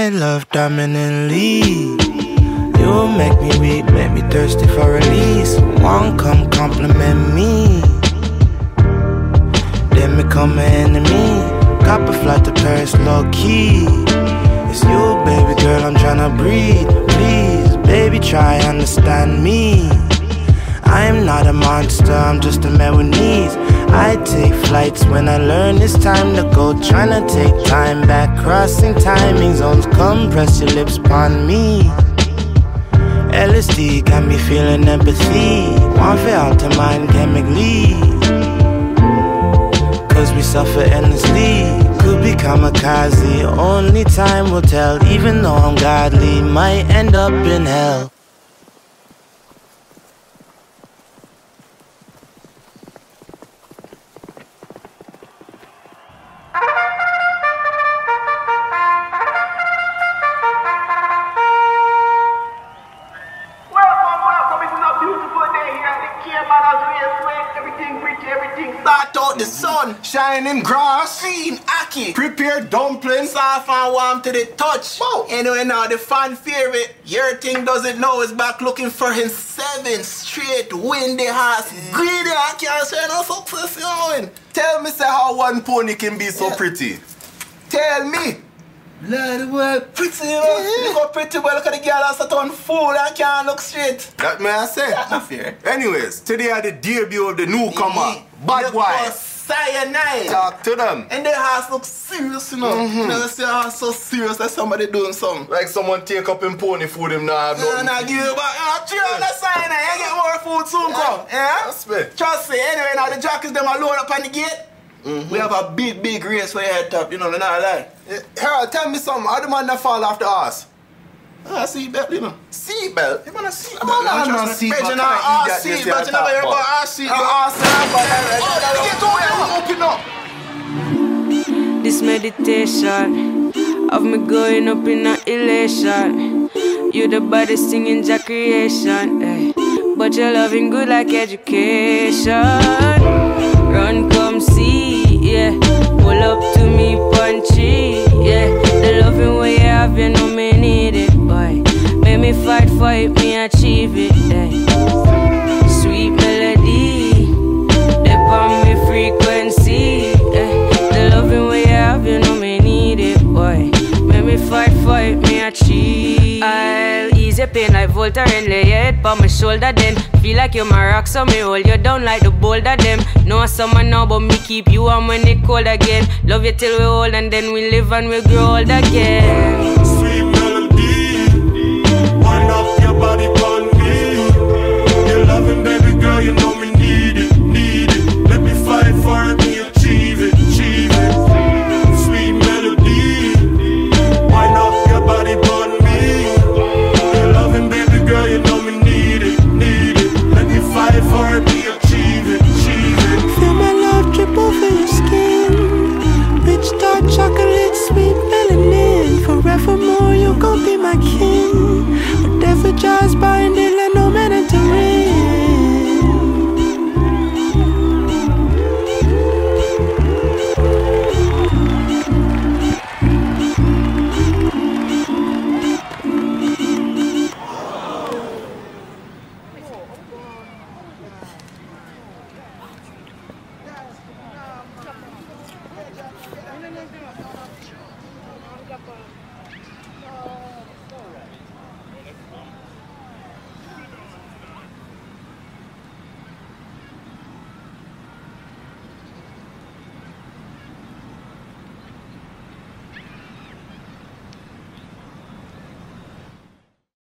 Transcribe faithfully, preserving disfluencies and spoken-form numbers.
my love dominantly. You make me weak, make me thirsty for release. One come compliment me, then become an enemy. Copper flight to Paris low key. It's you, baby girl, I'm tryna breathe. Please, baby, try understand me. I'm not a monster, I'm just a man with needs. I take flights when I learn it's time to go. Tryna take time back, crossing timing zones. Come press your lips upon me. L S D got me feeling empathy. One for alter mind chemically. Cause we suffer endlessly. Could be kamikaze, only time will tell. Even though I'm godly, might end up in hell. Shining grass, green, ackee, prepared dumplings, soft and warm to the touch. Wow. Anyway, now the fan favorite, your thing doesn't know is back looking for his seven straight windy horse. Mm. Greedy, I can't say no success, you know. Tell me, say, how one pony can be so yeah. pretty. Tell me. Lord, well, pretty, you know. Yeah. Look how pretty, well, look at the girl that's a ton fool and can't look straight. That may I say. That's not fair. Anyways, today are the debut of the newcomer, mm-hmm. Bad Boy. Cyanide. Talk to them. And their house looks serious, you know. Mm-hmm. You know, they say house so serious that somebody doing something. Like someone take up in pony food him now. No, no, give you back. You know, three hundred cyanide. You get more food soon, yeah. Come. Yeah? Trust me. Trust me. Anyway, now the jockeys, them are load up on the gate. Mm-hmm. We have a big, big race where you head top. You know, they're not lie. Yeah. Harold, tell me something. How the man that fall off the horse? Ah, seatbelt, you know. Seatbelt? You want a seatbelt? I'm not on a seatbelt. You know, ah, seatbelt. You never hear about ah, seatbelt. Ah, seatbelt. Open up. This meditation of me going up in a elation. You the baddest thing in your creation, eh. But you're loving good like education. Run, come see, yeah. Pull up to me, punchy, yeah. The loving way you have, you know me need it, boy. Make me fight for it, me achieve it, eh. Sweet melody, dip on me frequency, eh. The loving way you have, you know me need it, boy. Make me fight for it, me achieve. I'll ease your pain like Voltaren and lay your head on my shoulder then. Feel like you're my rock, so me hold you down like the boulder them. Know someone now, but me keep you warm when it cold again. Love you till we old and then we live and we grow old again. Sweet melody, wind up your body.